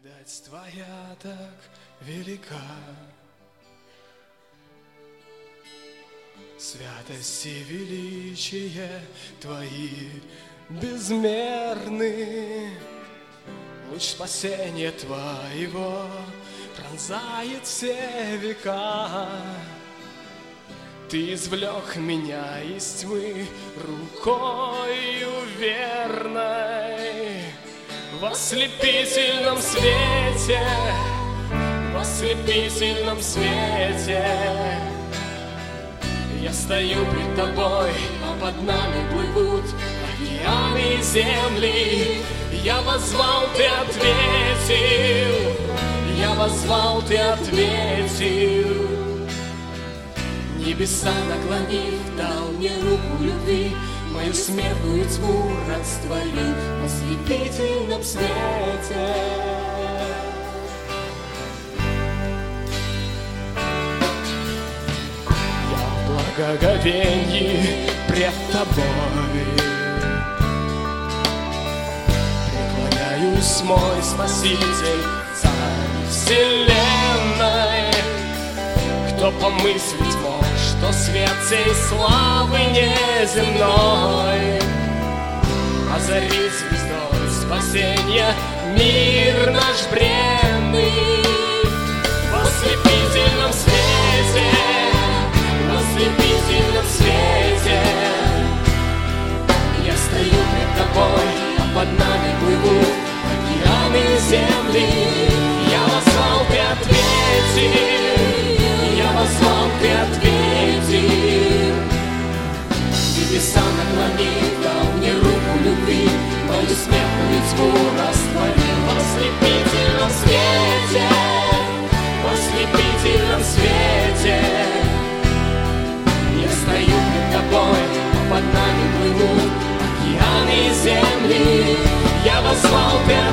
Благодать Твоя так велика, святость и величие Твои безмерны. Луч спасения Твоего пронзает все века. Ты извлек меня из тьмы рукою верной. В ослепительном свете, в ослепительном свете я стою пред Тобой, а под нами плывут океаны и земли. Я возвал, Ты ответил, я возвал, Ты ответил. Небеса наклонив, дал мне руку любви, мою смертную тьму растворив в ослепительном свете. Я в благоговении пред Тобой преклоняюсь, мой Спаситель, Царь вселенной. Кто помыслить мог, что свет сей славы неземной озарит звездой спасенья мир наш бренный. В ослепительном свете, в ослепительном свете я стою пред Тобой, а под нами плывут океаны и земли. Я возвал, Ты ответил, я возвал, Ты ответил. Небеса наклонив, дал мне руку любви, мою смертную тьму растворил в ослепительном свете, в ослепительном свете. Я стою пред Тобой, а под нами плывут океаны и земли. Я возвал, Ты